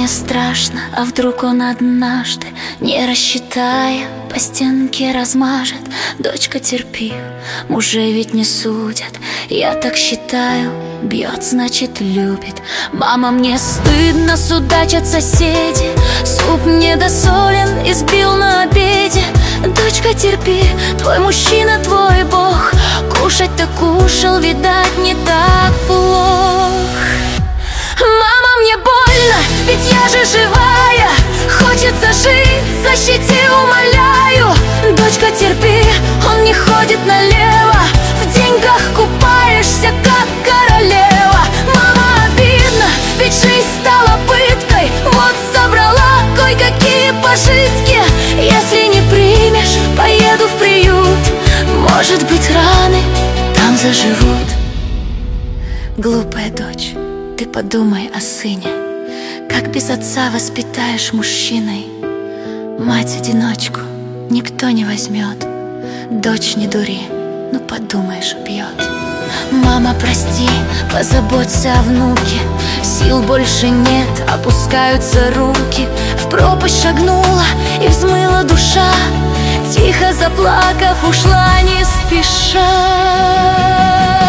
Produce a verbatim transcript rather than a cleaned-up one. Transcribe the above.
мне страшно, а вдруг он однажды, не рассчитая, по стенке размажет. Дочка, терпи, мужей ведь не судят. Я так считаю, бьет, значит любит. Мама, мне стыдно, судачат соседи. Суп недосолен, избил на обеде. Дочка, терпи, твой мужчина, твой бог. Кушать-то кушал, видать, не так плох. Мама, мне больно, ведь я же живая. Хочется жить, защити, умоляю. Дочка, терпи, он не ходит налево. В деньгах купаешься, как королева. Мама, обидно, ведь жизнь стала пыткой. Вот собрала кое-какие пожитки. Если не примешь, поеду в приют. Может быть, раны там заживут. Глупая дочь, ты подумай о сыне. Как без отца воспитаешь мужчиной? Мать-одиночку никто не возьмет. Дочь, не дури, ну подумаешь, убьет. Мама, прости, позаботься о внуке. Сил больше нет, опускаются руки. В пропасть шагнула и взмыла душа. Тихо заплакав, ушла не спеша.